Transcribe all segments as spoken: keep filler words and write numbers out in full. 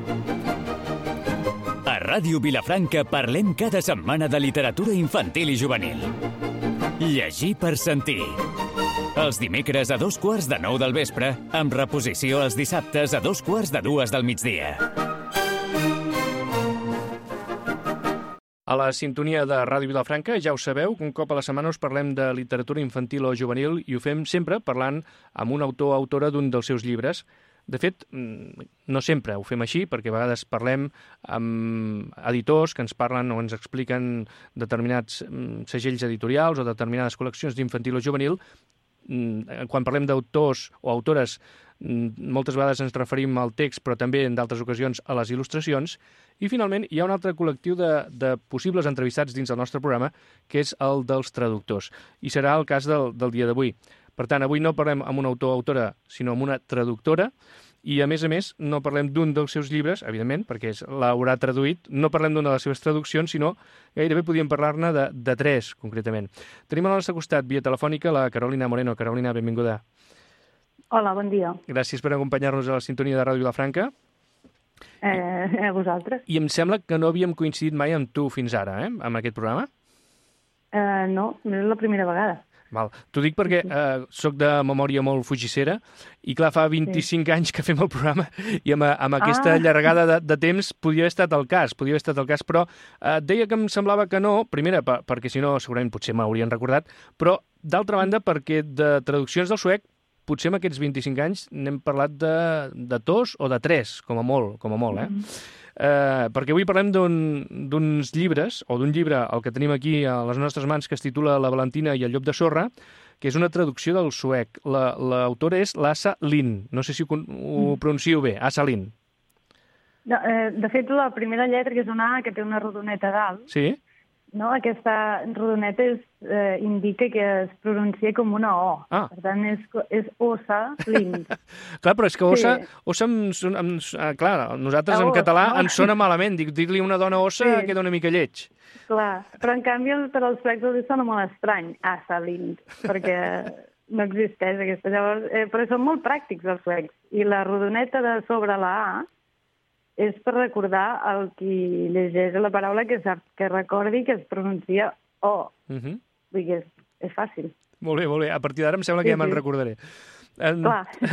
A Ràdio Vilafranca parlem cada setmana de literatura infantil i juvenil. Llegir per sentir. Els dimecres a dos quarts de nou del vespre, amb reposició els dissabtes a dos quarts de dues del migdia. A la sintonia de Ràdio Vilafranca, ja ho sabeu, un cop a la setmana us parlem de literatura infantil o juvenil i ho fem sempre parlant amb un autor o autora d'un dels seus llibres. De fet, no sempre ho fem així, perquè a vegades parlem amb editors que ens parlen o ens expliquen determinats segells editorials o determinades col·leccions d'infantil o juvenil. Quan parlem d'autors o autores, moltes vegades ens referim al text, però també en d'altres ocasions a les il·lustracions. I finalment hi ha un altre col·lectiu de, de possibles entrevistats dins del nostre programa, que és el dels traductors. I serà el cas del, del dia d'avui. Per tant, avui no parlem amb un autor o autora, sinó amb una traductora, i a més a més no parlem d'un dels seus llibres, evidentment, perquè l'haurà traduït, no parlem d'una de les seves traduccions, sinó gairebé podíem parlar-ne de, de tres, concretament. Tenim al nostre costat, via telefònica, la Carolina Moreno. Carolina, benvinguda. Hola, bon dia. Gràcies per acompanyar-nos a la sintonia de Ràdio Vilafranca. Eh, a vosaltres. I em sembla que no havíem coincidit mai amb tu fins ara, eh?, amb aquest programa? Eh, no, és la primera vegada. Val. T'ho dic perquè eh, soc de memòria molt fugissera i, clar, fa vint-i-cinc sí. anys que fem el programa i amb, amb aquesta ah. llargada de, de temps podia haver estat el cas, podia haver estat el cas, però eh, deia que em semblava que no, primera, per, perquè si no segurament potser m'haurien recordat, però d'altra banda perquè de traduccions del suec potser en aquests vint-i-cinc anys n'hem parlat de, de dos o de tres, com a molt, com a molt, eh? Mm-hmm. Eh, perquè avui parlem d'uns llibres, o d'un llibre, el que tenim aquí a les nostres mans, que es titula La Valentina i el llop de sorra, que és una traducció del suec. L'autora la, és l'Asa Lind. No sé si ho, ho pronuncio bé, Asa Lind. No, eh, de fet, la primera lletra, que és una A, que té una rodoneta dalt, sí? No? Aquesta rodoneta és, eh, indica que es pronuncia com una O. Ah. Per tant, és, és Osa Lind. Clar, però és que Osa, sí. Osa em, em, em, clar, nosaltres en català no? ens sona malament. Dir-li una dona Osa sí. queda una mica lleig. Clar, però en canvi per als suecs els sona molt estrany, Asa Lind, perquè no existeix aquesta. Llavors, eh, però són molt pràctics els suecs. I la rodoneta de sobre la A és per recordar el qui llegeix la paraula que, sap, que recordi que es pronuncia O. Uh-huh. Vull dir que és, és fàcil. Molt bé, molt bé. A partir d'ara em sembla que sí, ja me'n sí. recordaré. En,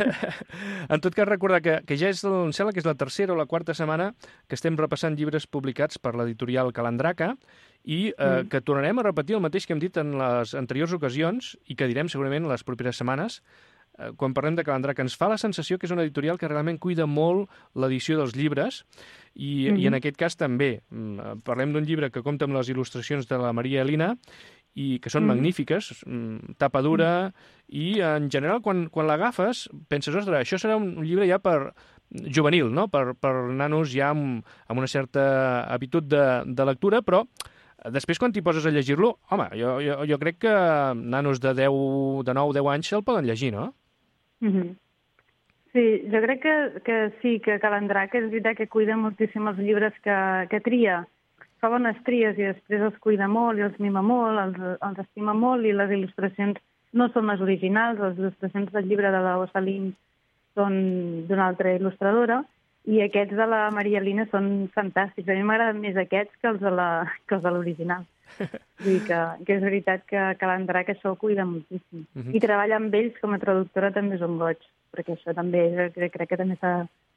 en tot cas, recordar que, que ja és, em sembla que és la tercera o la quarta setmana que estem repassant llibres publicats per l'editorial Calandraca i eh, mm. que tornarem a repetir el mateix que hem dit en les anteriors ocasions i que direm segurament les properes setmanes. Quan parlem de Calandraca, ens fa la sensació que és una editorial que realment cuida molt l'edició dels llibres i, mm-hmm. i en aquest cas també. Parlem d'un llibre que compta amb les il·lustracions de la Maria Elina i que són mm. magnífiques, tapa dura, mm. i en general quan, quan l'agafes penses, ostres, això serà un llibre ja per juvenil, no? per, per nanos ja amb, amb una certa habitud de, de lectura, però després, quan t'hi poses a llegir-lo, home, jo, jo, jo crec que nanos de deu, de nou, deu anys se'l poden llegir, no? Mm-hmm. Sí, jo crec que, que sí, que Calandraca és veritat que cuida moltíssim els llibres que, que tria. Fa bones tries i després els cuida molt i els mima molt, els, els estima molt i les il·lustracions no són les originals, les il·lustracions del llibre de la Osa Lind són d'una altra il·lustradora i aquests de la Maria Elina són fantàstics. A mi m'agraden més aquests que els de la, que els de l'original. Vull dir que, que és veritat que Calandraca això ho cuida moltíssim. Uh-huh. I treballar amb ells com a traductora també és un goig, perquè això també, crec, crec que també s'ha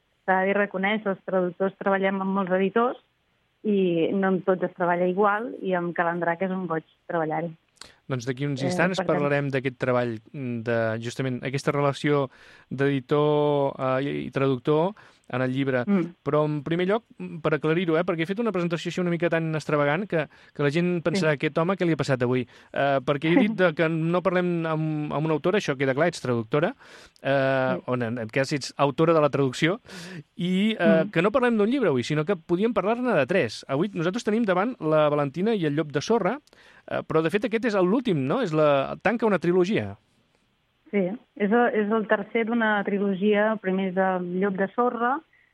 de reconèixer. Els traductors treballem amb molts editors i no amb tots es treballa igual i amb Calandraca és un goig treballar-hi. Doncs d'aquí uns instants eh, parlarem d'aquest treball, de justament aquesta relació d'editor eh, i traductor en el llibre. Mm. Però, en primer lloc, per aclarir-ho, eh, perquè he fet una presentació així una mica tan extravagant que, que la gent pensarà, sí. aquest home, què li ha passat avui? Eh, perquè he dit de, que no parlem amb, amb una autora, això queda clar, ets traductora, eh, sí. on en aquest cas ets autora de la traducció, i eh, mm. que no parlem d'un llibre avui, sinó que podíem parlar-ne de tres. Avui nosaltres tenim davant la Valentina i el llop de sorra, eh, però de fet aquest és l'últim, no? És la, tanca una trilogia. Sí, és el, és el tercer d'una trilogia, el primer és el llop de sorra,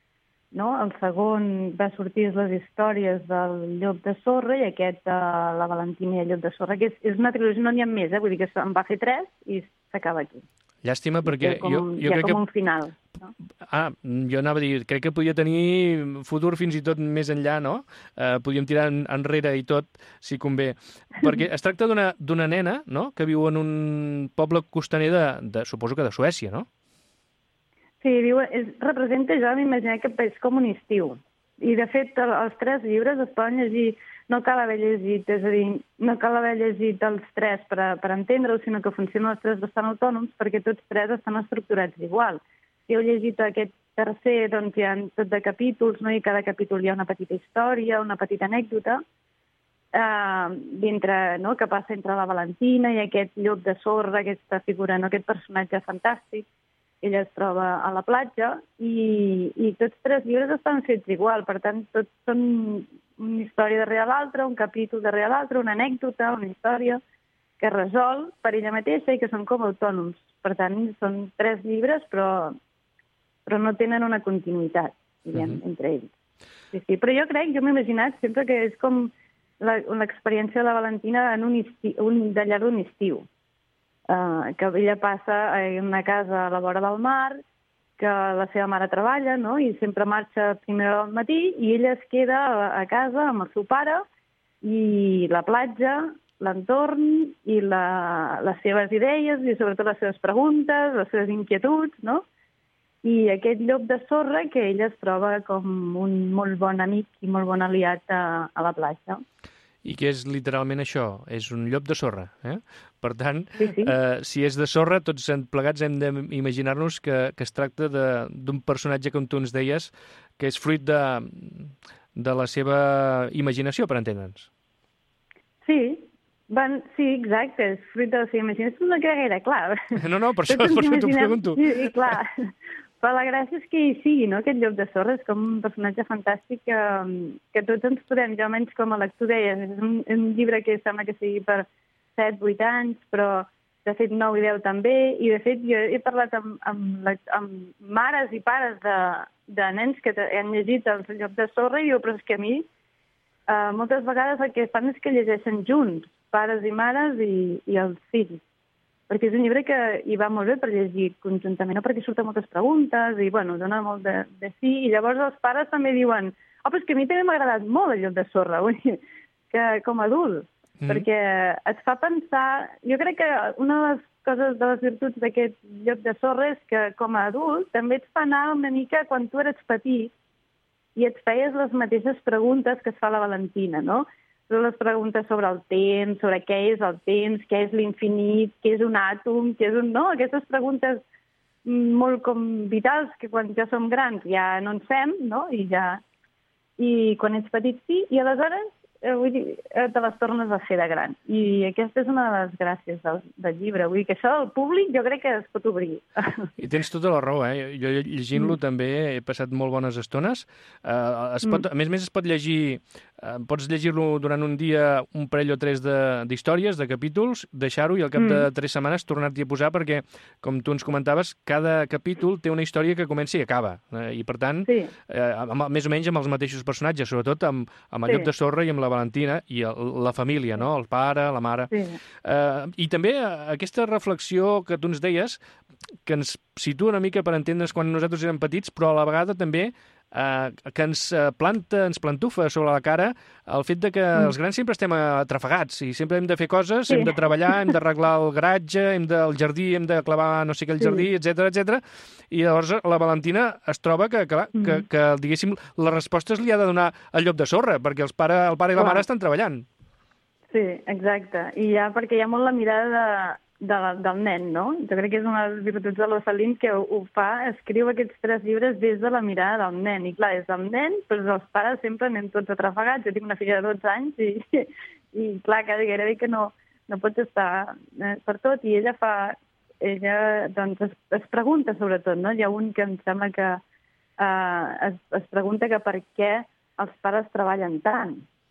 no? El segon va sortir les històries del llop de sorra i aquest de la Valentina i el llop de sorra, que és, és una trilogia, no n'hi ha més, eh? Vull dir que en va fer tres i s'acaba aquí. Llàstima, perquè com, jo, jo crec com que un final. No? Ah, jo anava a dir, crec que podia tenir futur fins i tot més enllà, no? Eh, podíem tirar en, enrere i tot, si convé. Perquè es tracta d'una d'una nena, no?, que viu en un poble costaner de, de suposo que de Suècia, no? Sí, diu, és, representa, jo m'imagino que és com un estiu. I, de fet, el, els tres llibres es poden llegir, no cal haver llegit, és a dir, no cal haver llegit els tres per, a, per entendre-ho, sinó que funcionen els tres bastant autònoms, perquè tots tres estan estructurats igual. Si heu llegit aquest tercer, doncs hi ha tot de capítols, no? I cada capítol hi ha una petita història, una petita anècdota, eh, dintre, no?, que passa entre la Valentina i aquest llop de sorra, aquesta figura, no?, aquest personatge fantàstic. Ella es troba a la platja i, i tots tres llibres estan fets igual, per tant, tots són una història darrere l'altra, un capítol darrere l'altre, una anècdota, una història que resol per ella mateixa i que són com autònoms. Per tant, són tres llibres, però, però no tenen una continuïtat, diguem, uh-huh. entre ells. Sí, sí. Però jo crec, jo m'he imaginat sempre que és com l'experiència de la Valentina en un, esti, un de llarg d'un estiu. Uh, que ella passa en una casa a la vora del mar, que la seva mare treballa, no?, i sempre marxa a primera hora del matí, i ella es queda a, a casa amb el seu pare, i la platja, l'entorn, i la, les seves idees, i sobretot les seves preguntes, les seves inquietuds, no?, i aquest llop de sorra que ella es troba com un molt bon amic i molt bon aliat a, a la platja. I que és literalment això, és un llop de sorra. Eh? Per tant, sí, sí. Eh, si és de sorra, tots plegats hem d'imaginar-nos que, que es tracta d'un personatge, com tu ens deies, que és fruit de, de la seva imaginació, per entendre'ns. Sí, van, sí, exacte, és fruit de la seva imaginació, no queda gaire clar. No, no, per això, per això t'ho pregunto. Sí, clar. Però la gràcia és que hi sigui, no?, aquest llop de sorra és com un personatge fantàstic que, que tots ens podem, jo almenys com a lector deies, és un, un llibre que sembla que sigui per set vuit anys, però de fet nou i deu també, i de fet jo he parlat amb, amb, amb mares i pares de, de nens que han llegit el llop de sorra i diu, però és que a mi eh, moltes vegades el que fan és que llegeixen junts, pares i mares i, i els fills. Perquè és un llibre que hi va molt bé per llegir conjuntament, no?, perquè surten moltes preguntes i, bueno, dona molt de, de sí. I llavors els pares també diuen oh, però és que a mi també m'ha agradat molt el llop de sorra, vull dir, que com a adult, mm. perquè et fa pensar... Jo crec que una de les coses, de les virtuts d'aquest llop de sorra és que com a adult també et fa anar una mica quan tu eres petit i et feies les mateixes preguntes que es fa la Valentina, no?, les preguntes sobre el temps, sobre què és el temps, què és l'infinit, què és un àtom, què és un... No, aquestes preguntes molt com vitals que quan ja som grans ja no ens fem, no? I ja... I quan ets petit sí, i aleshores eh, vull dir, te les tornes a fer de gran. I aquesta és una de les gràcies del, del llibre. Vull dir que això el públic jo crec que es pot obrir. I tens tota la raó, eh? Jo llegint-lo mm. també he passat molt bones estones. Uh, es pot, mm. A més a més es pot llegir, uh, pots llegir-lo durant un dia un parell o tres d'històries, de, de capítols, deixar-ho i al cap mm. de tres setmanes tornar-t'hi a posar perquè, com tu ens comentaves, cada capítol té una història que comença i acaba. Uh, I per tant, sí. uh, amb, més o menys amb els mateixos personatges, sobretot amb, amb el sí. llop de sorra i amb la Valentina i el, la família, no? El pare, la mare. Sí. Uh, I també aquesta reflexió que tu ens deies, que ens situa una mica per entendre's quan nosaltres érem petits, però a la vegada també uh, que ens planta, ens plantufa sobre la cara el fet de que mm. els grans sempre estem atrafegats i sempre hem de fer coses, sí. hem de treballar, hem d'arreglar el garatge, hem de, el jardí, hem de clavar no sé què al jardí, sí. etcètera, etcètera. I llavors la Valentina es troba que, clar, mm. que, que, diguéssim, les respostes li ha de donar el llop de sorra, perquè els pare, el pare i la clar. Mare estan treballant. Sí, exacte. I ja perquè hi ha molt la mirada de, de, del nen, no? Jo crec que és una de les virtuts de l'Osalín que ho, ho fa, escriu aquests tres llibres des de la mirada del nen. I clar, és del nen, però els pares sempre anem tots atrafegats. Jo tinc una filla de dotze anys i, i clar, gairebé que no, no pots estar eh, per tot. I ella fa... ella doncs, es, es pregunta sobretot, no? Hi ha un que em sembla que eh, es, es pregunta que per què els pares treballen tant.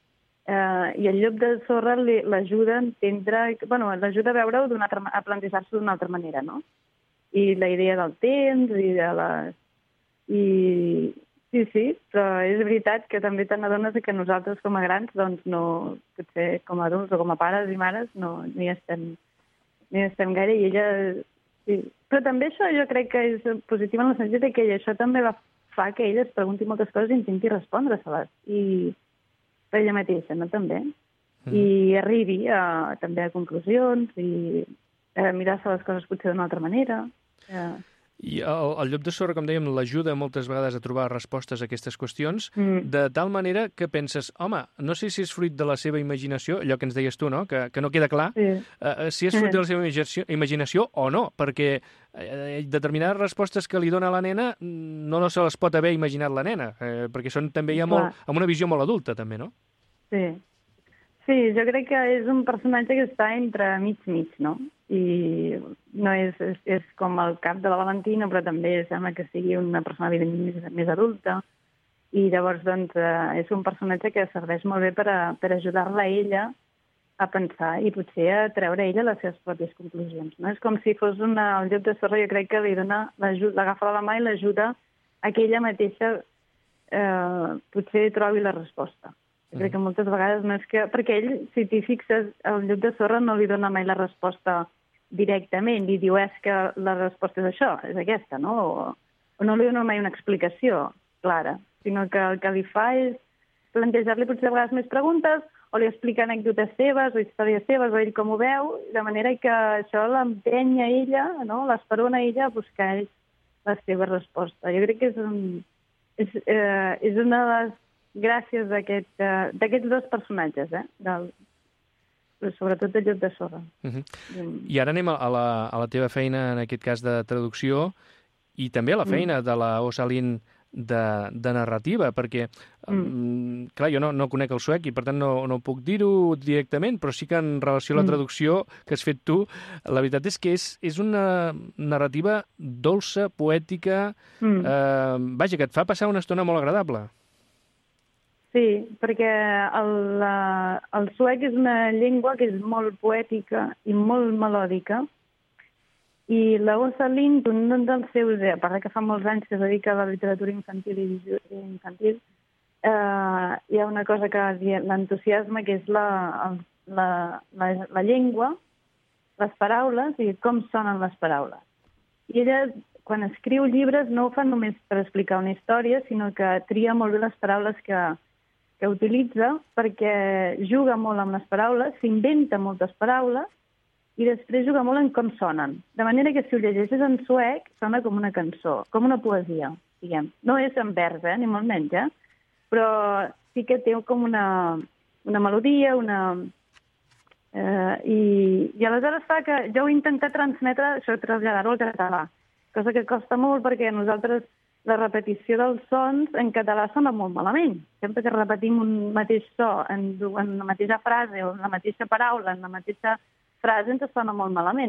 Eh, I el llop de sorra l'ajuda a entendre, bueno, l'ajuda a veure-ho d'una altra, a plantejar-s'ho d'una altra manera, no? I la idea del temps i de les... I sí, sí, però és veritat que també te n'adones que nosaltres com a grans, doncs no, potser com a adults o com a pares i mares, no, no hi estem... no estem gaire, i ella sí. Però també això jo crec que és positiu en el sentit de que això també va, fa que ella es pregunti moltes coses i intenti respondre-se-les. I per ella mateixa, no? També. Mm. I arribi a, també a conclusions i a mirar-se les coses potser d'una altra manera. Ja. I el, el llop de sorra, com dèiem, l'ajuda moltes vegades a trobar respostes a aquestes qüestions, mm. de tal manera que penses, home, no sé si és fruit de la seva imaginació, allò que ens deies tu, no?, que, que no queda clar, sí. uh, si és fruit de la seva imaginació, imaginació o no, perquè eh, determinades respostes que li dona la nena no, no se les pot haver imaginat la nena, eh, perquè són també ja molt, amb una visió molt adulta, també, no? Sí. Sí, jo crec que és un personatge que està entre mig-mig, no? I no és, és, és com el cap de la Valentina, però també sembla que sigui una persona més, més adulta. I llavors, doncs, eh, és un personatge que serveix molt bé per, a, per ajudar-la a ella a pensar i potser a treure a ella les seves pròpies conclusions. No? És com si fos una, el llop de sorra, jo crec que li dona, l'agafa a la mà i l'ajuda a que ella mateixa eh, potser trobi la resposta. Jo crec que moltes vegades no és que... Perquè ell, si t'hi fixes, el llop de sorra no li dona mai la resposta directament. Li diu, és que la resposta és això, és aquesta, no? O, o no li dona mai una explicació clara, sinó que el que li fa és plantejar-li potser a vegades més preguntes o li explica anècdotes seves o històries seves o ell com ho veu, de manera que això l'empeny a ella, no? L'esperona a ella a buscar la seva resposta. Jo crec que és, un, és, eh, és una de les gràcies d'aquest, uh, d'aquests dos personatges, eh? Del, sobretot del llop de sorra. Uh -huh. Mm. I ara anem a la, a la teva feina, en aquest cas de traducció, i també a la feina mm. de la Åsa-Lind de, de narrativa, perquè, mm. um, clar, jo no, no conec el suec i per tant no, no puc dir-ho directament, però sí que en relació a la mm. traducció que has fet tu, la veritat és que és, és una narrativa dolça, poètica, mm. eh, vaja, que et fa passar una estona molt agradable. Sí, perquè el, la, el suec és una llengua que és molt poètica i molt melòdica, i la Åsa-Lind, un dels seus, a part que fa molts anys que es dedica a la literatura infantil i infantil, eh, hi ha una cosa que l'entusiasma, que és la, la, la, la llengua, les paraules i com sonen les paraules. I ella, quan escriu llibres, no ho fa només per explicar una història, sinó que tria molt bé les paraules que que utilitza, perquè juga molt amb les paraules, s'inventa moltes paraules i després juga molt en com sonen. De manera que si ho llegeixes en suec, sona com una cançó, com una poesia, diguem. No és en vers, eh, ni molt menys, eh? Però sí que té com una, una melodia, una... Eh, i, I aleshores fa que jo ho he intentat transmetre, això, traslladar-ho al català, cosa que costa molt perquè nosaltres la repetició dels sons en català sona molt malament. Sempre que repetim un mateix so en, en la mateixa frase o en la mateixa paraula, en la mateixa frase, ens sona molt malament.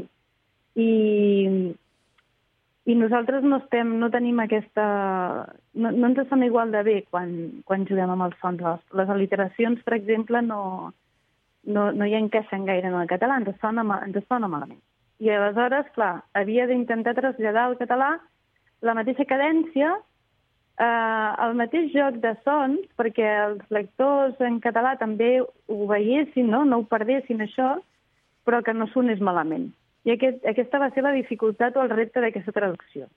I, i nosaltres no, estem, no tenim aquesta... No, no ens sona igual de bé quan, quan juguem amb els sons. Les al·literacions, per exemple, no, no, no hi encaixen gaire en el català, ens sona, ens sona malament. I aleshores, clar, havia d'intentar traslladar al català la mateixa cadència, eh, el mateix joc de sons, perquè els lectors en català també ho veiessin, no, no ho perdessin això, però que no sonés malament. I aquest, aquesta va ser la dificultat o el repte d'aquesta traducció.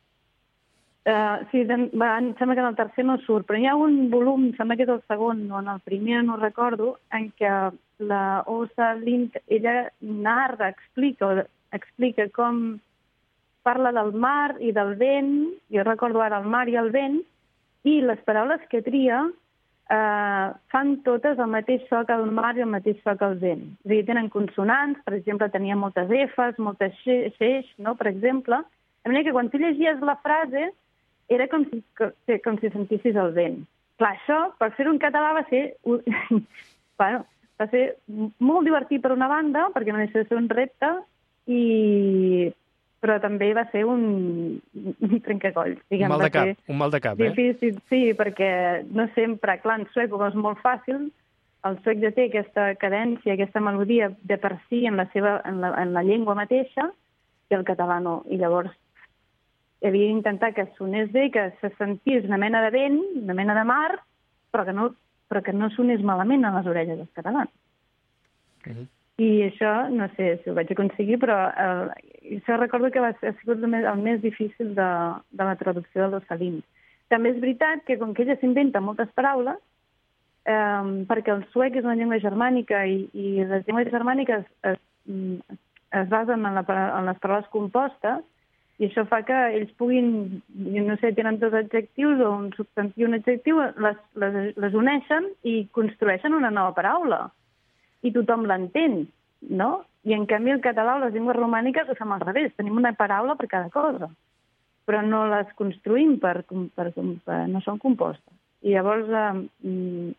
Eh, sí, va, em sembla que en el tercer no surt, però hi ha un volum, em sembla que és el segon, o en el primer no recordo, en què la Åsa-Lind, ella narra, explica, explica com parla del mar i del vent, jo recordo ara el mar i el vent, i les paraules que tria eh, fan totes el mateix so que el mar i el mateix so que el vent. És a dir, tenen consonants, per exemple, tenia moltes efes, moltes xeix, no?, per exemple. De manera que quan tu llegies la frase era com si, com si sentissis el vent. Clar, això, per fer-ho en català, va ser, bueno, va ser molt divertit per una banda, perquè no deixa de ser un repte, i... però també va ser un, un trencacolls. Diguem, un mal de cap, un mal de cap, eh? Difícil, sí, perquè no sempre, clar, en suec és molt fàcil, el suec ja té aquesta cadència, aquesta melodia de per si en la, seva, en la, en la llengua mateixa, i el català no. I llavors havia d'intentar que sonés bé, que se sentís una mena de vent, una mena de mar, però que no, però que no sonés malament a les orelles dels catalans. Uh-huh. I això, no sé si ho vaig aconseguir, però eh, això recordo que va ser, ha sigut el més, el més difícil de, de la traducció de los Salins. També és veritat que, com que ella s'inventa moltes paraules, eh, perquè el suec és una llengua germànica i, i les llengües germàniques es, es basen en, la, en les paraules compostes, i això fa que ells puguin, no sé, tenen dos adjectius o un substantiu i un adjectiu, les, les, les uneixen i construeixen una nova paraula. I tothom l'entén, no? I en canvi el català o les llengües romàniques ho fem al revés, tenim una paraula per cada cosa, però no les construïm per, per, per no són compostes. I llavors eh,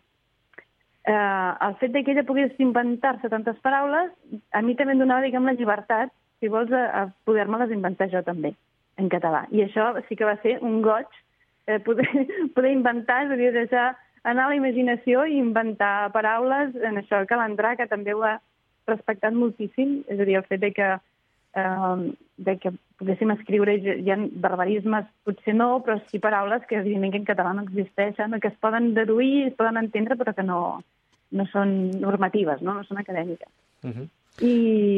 eh, el fet que ella pogués inventar-se tantes paraules, a mi també em donava, diguem, la llibertat, si vols, a, a poder-me-les inventar jo també, en català. I això sí que va ser un goig, eh, poder, poder inventar, és a dir, deixar anar a la imaginació i inventar paraules. En això el Calandrà, que també ho ha respectat moltíssim, és a dir, el fet de que, eh, de que poguéssim escriure, hi ha barbarismes, potser no, però sí paraules que evidentment que en català no existeixen, que es poden deduir, es poden entendre, però que no, no són normatives, no, no són acadèmiques. Uh-huh. I...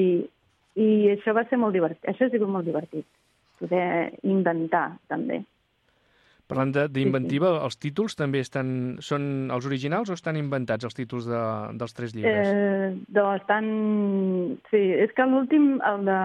I això va ser molt divertit. Això ha sigut molt divertit, poder inventar, també. Parlant d'inventiva, sí, sí. Els títols també estan, són els originals o estan inventats, els títols de, dels tres llibres? Eh, doncs estan... Sí, és que l'últim, el de...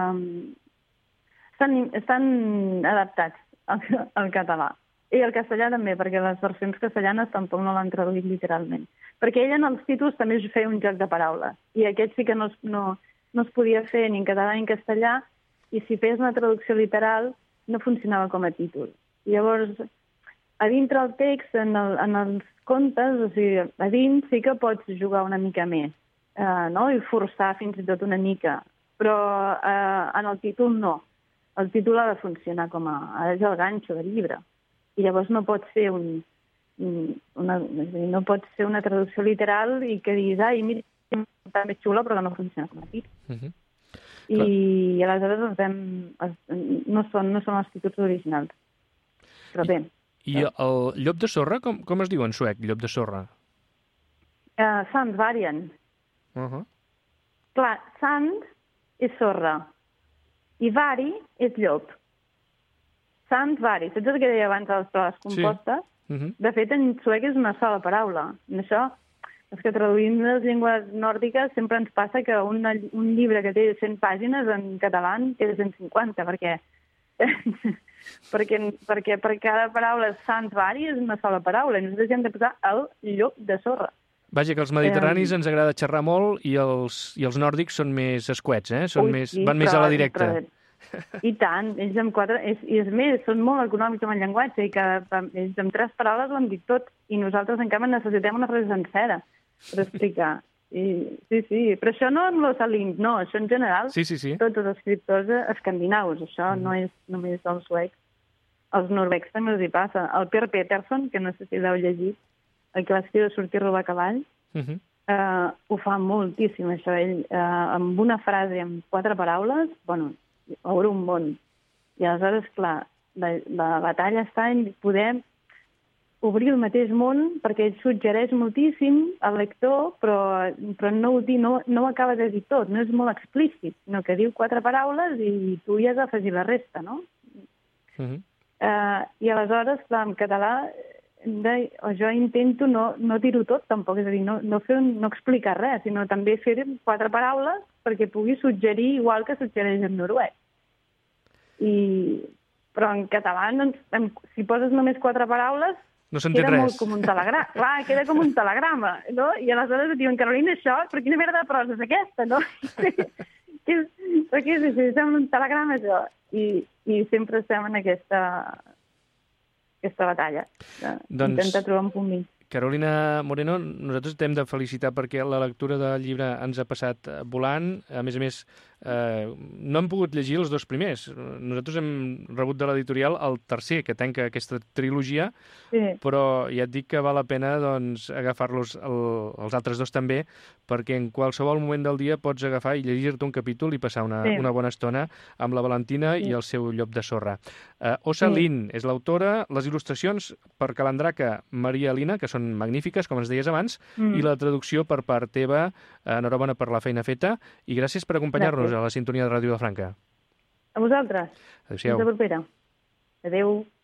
Estan, estan adaptats al, al català. I al castellà també, perquè les versions castellanes tampoc no l'han traduït literalment. Perquè ella en els títols també es feia un joc de paraules. I aquest sí que no... no no es podia fer ni en català ni en castellà, i si fes una traducció literal no funcionava com a títol. I llavors, a dintre el text, en, el, en els contes, o sigui, a dins sí que pots jugar una mica més, eh, no? I forçar fins i tot una mica, però eh, en el títol no. El títol ha de funcionar com a... és el ganxo del llibre. I llavors no pots fer un, una, no pots fer una traducció literal i que diguis, ai, mira, també xula, però que no funciona com a títol. Uh-huh. I Clar. Aleshores els vam, els, no, són, no són els títols originals. Però bé. I, i el llop de sorra, com, com es diu en suec, llop de sorra? Uh, sand varien. Uh-huh. Clar, sand és sorra i vari és llop. Sand vari. Saps el que deia abans de les paraules compostes? Sí. Uh-huh. De fet, en suec és una sola paraula. En això... És que traduint les llengües nòrdiques sempre ens passa que un, un llibre que té cent pàgines en català té cent cinquanta, perquè, perquè, perquè per cada paraula sant vari és una sola paraula, i nosaltres hem de posar el llop de sorra. Vaja, que els mediterranis eh, ens agrada xerrar molt i els, i els nòrdics són més escuets, eh? Són ui, més, sí, van però, més a la directa. Però, I tant, ells amb quatre... És, I és més, són molt econòmics amb el llenguatge, i que ells amb tres paraules ho han dit tot, i nosaltres encara necessitem una frase sencera per explicar. I, sí, sí, però això no en los Salins, no, això en general, sí, sí, sí. Tots els escriptors escandinaus, això mm. no és només els suecs. Els noruecs també els hi passa. El Per Peterson, que no sé si l'heu llegit, el que va escriure Sortir a robar cavall, mm-hmm. eh, ho fa moltíssim, això. Ell, eh, amb una frase, amb quatre paraules, bueno, obre un món. I aleshores, clar, la, la batalla està en poder obrir el mateix món, perquè ell suggereix moltíssim al lector, però, però no, ho di, no, no ho acaba de dir tot, no és molt explícit, sinó que diu quatre paraules i tu hi has d'afegir la resta, no? Uh-huh. Uh, I aleshores, clar, en català, de, jo intento no, no dir-ho tot, tampoc, és a dir, no, no, fer un, no explicar res, sinó també fer quatre paraules perquè pugui suggerir igual que suggereix en noruec. I, però en català, no, en, si poses només quatre paraules, no s'entén res. Queda molt com un telegrama. Clar, queda com un telegrama, no? I aleshores et diuen, Carolina, això, però quina merda de prosa és aquesta, no? Però què és això? Sembla un telegrama, això. I, i sempre estem en aquesta, aquesta batalla. Doncs... Intentar trobar un punt mig. Carolina Moreno, nosaltres t'hem de felicitar perquè la lectura del llibre ens ha passat volant. A més a més, eh, no hem pogut llegir els dos primers. Nosaltres hem rebut de l'editorial el tercer, que tanca aquesta trilogia, sí. però ja et dic que val la pena doncs, agafar-los el, els altres dos també, perquè en qualsevol moment del dia pots agafar i llegir-te un capítol i passar una, sí. una bona estona amb la Valentina sí. i el seu llop de sorra. Uh, Ossa sí. Lin és l'autora, les il·lustracions per Calandraca, Maria Lina, que són magnífiques, com ens deies abans, mm. i la traducció per part teva. Enhorabona per la feina feta i gràcies per acompanyar-nos a la sintonia de Ràdio Vilafranca. A vosaltres. Adéu-siau. Fins la propera. Adéu.